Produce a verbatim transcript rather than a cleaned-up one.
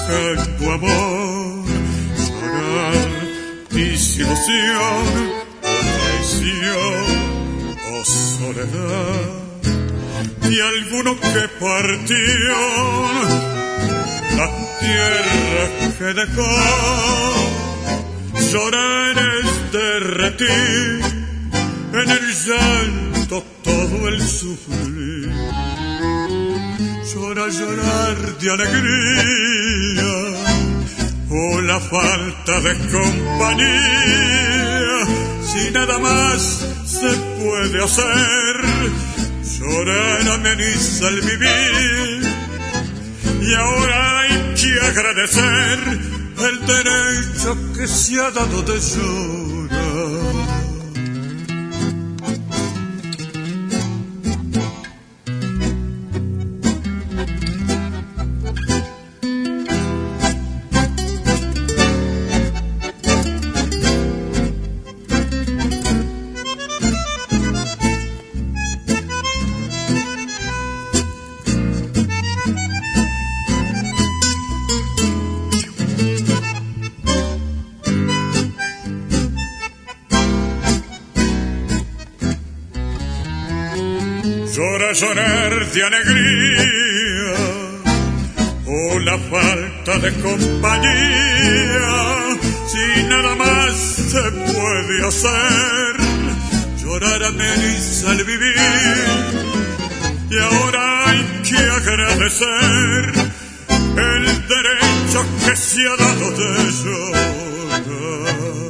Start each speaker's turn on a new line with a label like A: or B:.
A: en tu amor, llorar disilusión, o traición, o soledad, y alguno que partió, la tierra que dejó, llorar es derretir en el llanto todo el sufrir. Llorar, llorar de alegría o la falta de compañía, si nada más se puede hacer. Llorar ameniza el vivir y ahora hay que agradecer el derecho que se ha dado de llorar. Llora, llorar de alegría o la falta de compañía, si nada más se puede hacer. Llorar ameniza el vivir y ahora hay que agradecer el derecho que se ha dado de llorar.